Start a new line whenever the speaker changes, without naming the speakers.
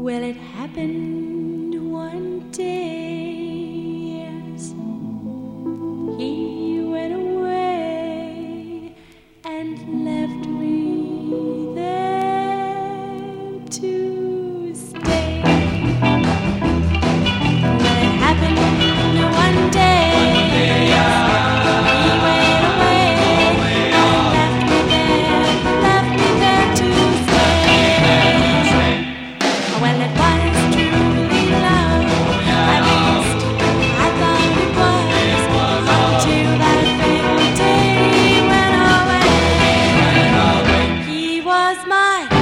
Well, it happened one day, yes. He went away and left me there to stay. Well, it happened one day. He went away and left me there to stay. Well, it was truly love, at least I thought it was, until that fatal day went away. He was my